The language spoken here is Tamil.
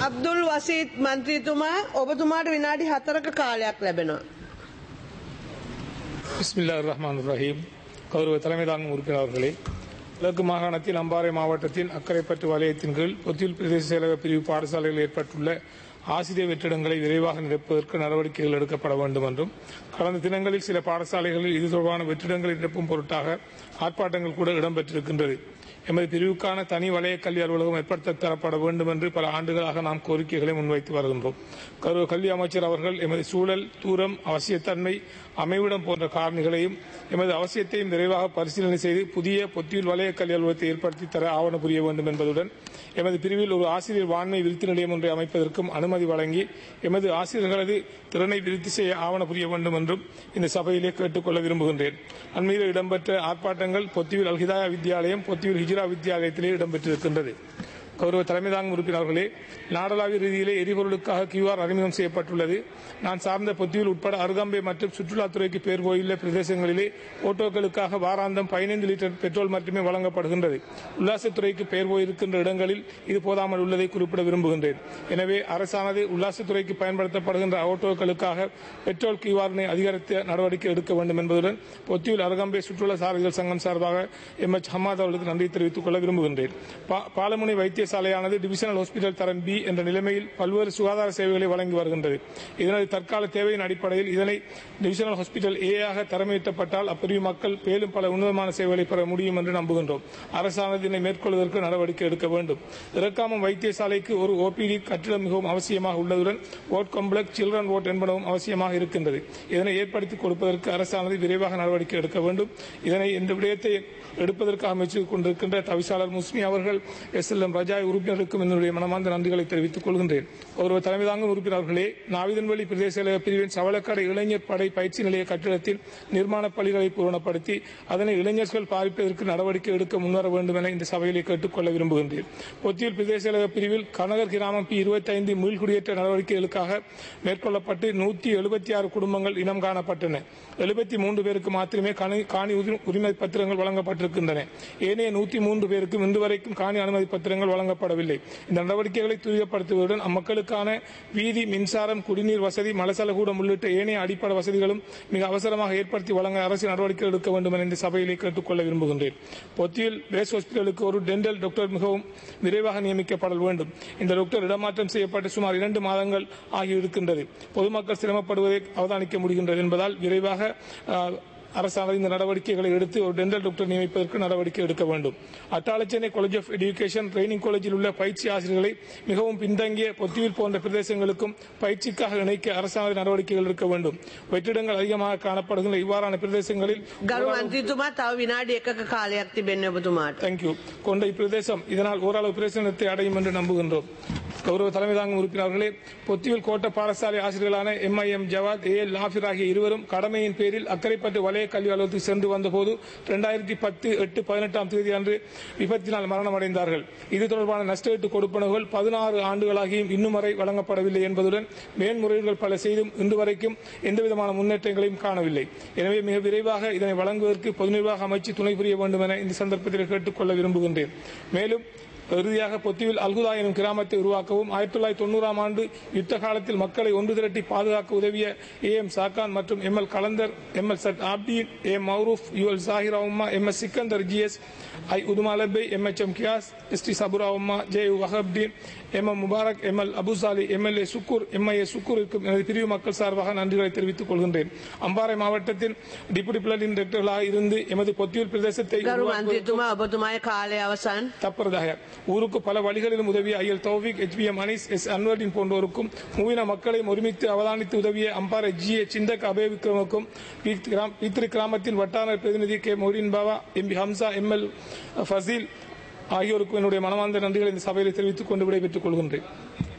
අබ්දුල් වසීත් මන්ත්‍රීතුමා ඔබතුමාට විනාඩි 4ක කාලයක් ලැබෙනවා. பிஸ்மில்லாஹிர் ரஹ்மானிர் ரஹீம். கௌரவ தலைமை தாங்கும் உறுப்பினர் அவர்களே, கிழக்கு மாகாணத்தில் அம்பாறை மாவட்டத்தின் அக்கரைப்பற்று வலயத்தின் கீழ் பொத்தியில் பிரதேச செயலக பிரிவு பாடசாலையில் ஏற்பட்டுள்ள ஆசிரியர் வெற்றிடங்களை விரைவாக நிரப்புவதற்கு நடவடிக்கைகள் எடுக்கப்பட வேண்டும் என்றும், கடந்த தினங்களில் சில பாடசாலைகளில் இது தொடர்பான வெற்றிடங்களை நிரப்பும் பொருட்டாக ஆர்ப்பாட்டங்கள் கூட இடம்பெற்றிருக்கின்றது. எமது பிரிவுக்கான தனி வலய கல்வி அலுவலகம் ஏற்படுத்த தரப்பட வேண்டும் என்று பல ஆண்டுகளாக நாம் கோரிக்கைகளை முன்வைத்து வருகின்றோம். கௌரவ கல்வி அமைச்சர் அவர்கள் எமது சூழல், தூரம், அவசியத்தன்மை, அமைவிடம் போன்ற காரணிகளையும் எமது அவசியத்தையும் விரைவாக பரிசீலனை செய்து புதிய பொத்தியில் வலய கல்வி அலுவலகத்தை ஏற்படுத்தி தர ஆவண புரிய வேண்டும் என்பதுடன், எமது பிரிவில் ஒரு ஆசிரியர் வாண்மை விருத்தி நிலையம் ஒன்றை அமைப்பதற்கும் அனுமதி வழங்கி எமது ஆசிரியர்களது திறனை விருத்தி செய்ய ஆவண புரிய வேண்டும் என்றும் இந்த சபையிலே கேட்டுக்கொள்ள விரும்புகின்றேன். அண்மையில் இடம்பெற்ற ஆர்ப்பாட்டங்கள் பொத்தியில் அல்ஹிதாயா வித்யாலயம், பொத்தியில் ஹிஜ்ரா வித்யாலயத்திலே இடம்பெற்றிருக்கின்றது. கௌரவ தலைமை தாங்கும் உறுப்பினர்களே, நாடளாவிய ரீதியிலே எரிபொருளுக்காக QR அறிமுகம் செய்யப்பட்டுள்ளது. நான் சார்ந்த பொத்தியில் உட்பட அருகம்பை மற்றும் சுற்றுலாத்துறைக்கு பேர் போயுள்ள பிரதேசங்களிலே ஓட்டோக்களுக்காக வாராந்தம் 15 லிட்டர் பெட்ரோல் மட்டுமே வழங்கப்படுகின்றது. உல்லாசத்துறைக்கு பெயர் போயிருக்கின்ற இடங்களில் இது போதாமல் உள்ளதை குறிப்பிட விரும்புகின்றேன். எனவே அரசானது உல்லாசத்துறைக்கு பயன்படுத்தப்படுகின்ற ஆட்டோக்களுக்காக பெட்ரோல் QR அதிகரித்த நடவடிக்கை எடுக்க வேண்டும் என்பதுடன், பொத்தியில் அருகம்பை சுற்றுலா சாரதிகள் சங்கம் சார்பாக MH ஹமாத் அவர்களுக்கு நன்றி தெரிவித்துக் கொள்ள விரும்புகின்றேன். பாலமுனை வைத்தியசாலையானது டிவிஷனல் ஹாஸ்பிட்டல் தரம் B என்ற நிலைமையில் பல்வேறு சுகாதார சேவைகளை வழங்கி வருகின்றது. இதனது தற்கால தேவையின் அடிப்படையில் இதனை டிவிஷனல் ஹாஸ்பிட்டல் A ஆக தரமேற்றப்பட்டால் அப்பிரிவு மக்கள் மேலும் பல உன்னதமான சேவைகளை பெற முடியும் என்று நம்புகின்றோம். அரசானது இதனை மேற்கொள்வதற்கு நடவடிக்கை எடுக்க வேண்டும். இறக்காமம் வைத்தியசாலைக்கு ஒரு OPD கட்டிடம் மிகவும் அவசியமாக உள்ளதுடன் வார்ட் காம்ப்ளெக்ஸ், சில்ட்ரன் வார்ட் என்பனவும் அவசியமாக இருக்கின்றது. இதனை ஏற்படுத்தி கொடுப்பதற்கு அரசானது விரைவாக நடவடிக்கை எடுக்க வேண்டும். இதனை இந்த விடயத்தை எடுப்பதற்காக அமைச்சு கொண்டிருக்கின்ற தவிசாளர் முஸ்மி அவர்கள், SLM ரஜாய் உறுப்பினருக்கும் என்னுடைய மனமார்ந்த நன்றிகளை தெரிவித்துக் கொள்கின்றேன். ஒருவர் தலைமை தாங்கும் உறுப்பினர்களே, நாவிதன்வெளி பிரதேச செயலக பிரிவின் சவளக்கடை இளைஞர் படை பயிற்சி நிலைய கட்டிடத்தில் நிர்மாண பணிகளை பூரணப்படுத்தி அதனை இளைஞர்கள் பாதிப்பதற்கு நடவடிக்கை எடுக்க முன்வர வேண்டும் என இந்த சபையிலே கேட்டுக்கொள்ள விரும்புகின்றேன். பொத்தியில் பிரதேச செயலக பிரிவில் கனகர் கிராமம் P25 மீள்குடியேற்ற நடவடிக்கைகளுக்காக மேற்கொள்ளப்பட்டு 176 குடும்பங்கள் இனம் காணப்பட்டன. 73 பேருக்கு மாத்திரமே காணி உரிமை பத்திரங்கள் வழங்கப்பட்டிருக்கின்றன. ஏனைய 103 பேருக்கும் இன்று வரைக்கும் காணி அனுமதி பத்திரங்கள் வழங்கப்படவில்லை. இந்த நடவடிக்கைகளை துரிதப்படுத்துவதுடன் அம்மக்களுக்கான வீதி, மின்சாரம், குடிநீர் வசதி, மலசலகூடம் உள்ளிட்ட ஏனைய அடிப்படை வசதிகளும் மிக அவசரமாக ஏற்படுத்தி வழங்க அரசு நடவடிக்கை எடுக்க வேண்டும் என இந்த சபையிலே கேட்டுக்கொள்ள விரும்புகின்றேன். பொத்தியில் பேஸ் ஹாஸ்பிட்டலுக்கு ஒரு டென்டல் டாக்டர் மிகவும் விரைவாக நியமிக்கப்பட வேண்டும். இந்த டாக்டர் இடமாற்றம் செய்யப்பட்டு சுமார் 2 மாதங்கள் ஆகியிருக்கின்றது. பொதுமக்கள் சிரமப்படுவதை அவதானிக்க முடிகின்றது என்பதால் விரைவாக அரசானது இந்த நடவடிக்கைகளை எடுத்து ஒரு டென்டல் டாக்டர் நியமிப்பதற்கு நடவடிக்கை எடுக்க வேண்டும். Addalaichenai college of education training காலேஜில் உள்ள பயிற்சி ஆசிரியர்களை மிகவும் பின்தங்கிய பொத்தியில் போன்ற பிரதேசங்களுக்கும் பயிற்சிக்காக இணைக்க அரசானது நடவடிக்கைகள் எடுக்க வேண்டும். வெற்றிடங்கள் அதிகமாக காணப்படுகின்ற இவ்வாறான பிரதேசங்களில் கொண்ட இப்பிரதேசம் இதனால் ஓரளவு பிரதேசத்தை அடையும் என்று நம்புகின்றோம். கௌரவ தலைமை தாங்கும் உறுப்பினர்களே, பொத்தியில் கோட்ட பாடசாலை ஆசிரியர்களான MIM ஜவாத், AL லாஃபிர் ஆகிய இருவரும் கடமையின் பேரில் அக்கரைப்பட்டு வலய கல்வி அலுவலகத்துக்கு சென்று வந்தபோது 2010-8-18 தேதி அன்று விபத்தினால் மரணமடைந்தார்கள். இது தொடர்பான நஷ்டஈட்டு கொடுப்பனவுகள் 16 ஆண்டுகளாகியும் இன்னும் வரை வழங்கப்படவில்லை என்பதுடன் மேன்முறையீடுகள் பல செய்தும் இன்று வரைக்கும் எந்தவிதமான முன்னேற்றங்களையும் காணவில்லை. எனவே மிக விரைவாக இதனை வழங்குவதற்கு பொது நிர்வாக அமைச்சு துணை புரிய வேண்டும் என இந்த சந்தர்ப்பத்தில் கேட்டுக்கொள்ள விரும்புகின்றேன். மேலும் இறுதியாக பொத்தியில் அல்குதா எனும் கிராமத்தை உருவாக்கவும் 1990ஆம் ஆண்டு யுத்த காலத்தில் மக்களை ஒன்று திரட்டி பாதுகாக்க உதவிய AM சாக்கான் மற்றும் ML கலந்தர், ML சட் Abdeen, AM Mauroof, UL Sahira Umma, MS Sikkandar GS, I Uthumalebbai, MHM Kiyas, ST Sabura Umma, JU Wahabdeen, MM Mubarak, ML Abusali, MLA Sukkur, MIA சுக்கூருக்கும் எனது பிரிவு மக்கள் சார்பாக நன்றிகளை தெரிவித்துக் கொள்கின்றேன். அம்பாறை மாவட்டத்தின் டிப்யூட்டி பிளடின் டைரக்டர்களாக இருந்து எமது பொத்தியில் பிரதேசத்தை தப்பறதாக ஊருக்கு பல வழிகளிலும் உதவிய IL Taufiq, HBM Anees, S அன்வர்டின் போன்றோருக்கும் மூவின மக்களையும் ஒருமித்து அவதானித்து உதவிய அம்பாறை GA சிந்தக் அபேவிக்ரமுக்கும் பீத்ரி கிராமத்தின் வட்டார பிரதிநிதி K Mohideen Baba, MB Hamsa, ML Faseel ஆகியோருக்கும் என்னுடைய மனமார்ந்த நன்றிகளை இந்த சபையில் தெரிவித்துக் கொண்டு விடைபெற்றுக் கொள்கின்றேன்.